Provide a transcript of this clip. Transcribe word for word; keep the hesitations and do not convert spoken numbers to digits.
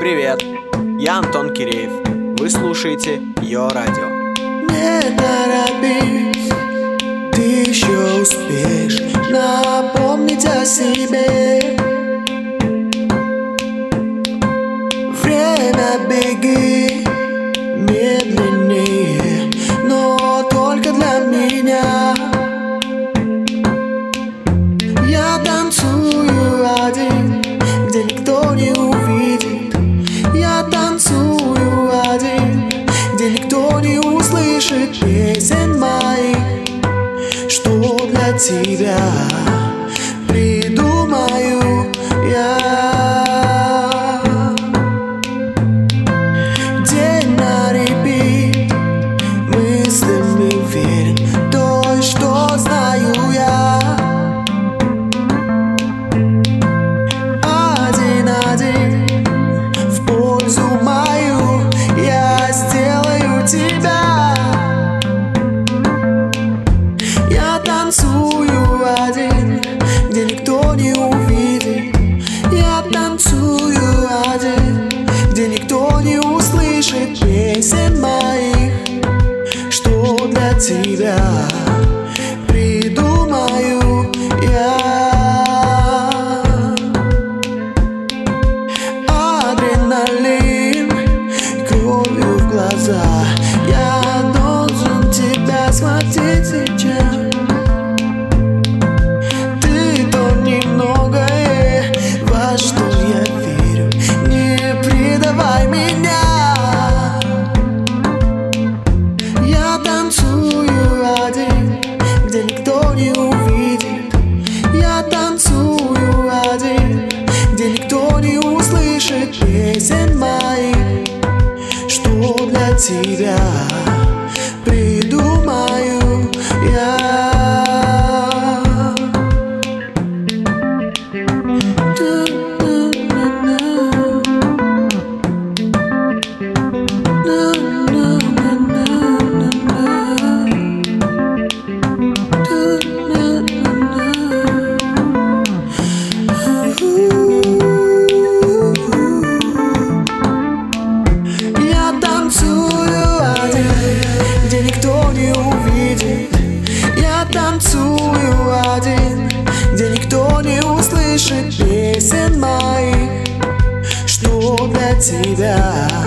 Привет, я Антон Киреев. Вы слушаете Йо Радио. Не торопись, ты еще успеешь напомнить о себе. Время беги медленнее, но только для меня. Я танцую один, где никто не увидит. Я танцую один, где никто не услышит песен моих. Что для тебя придумаю я. День на репит, мыслями верен то, что знаю я. Один-один в пользу мою я сделаю тебя. Я танцую один, где никто не увидит. Я танцую один, где никто не услышит песен моих. Что для тебя придумаю я. Адреналин, кровью в глаза. Я должен тебя схватить сейчас. Ты то немногое, во что я верю. Не предавай меня. Я танцую один, где никто не увидит. Я танцую один, где никто не услышит песен моих. Что для тебя придумаю я. Я танцую один, где никто не увидит. Я танцую один, где никто не услышит песен моих. Что для тебя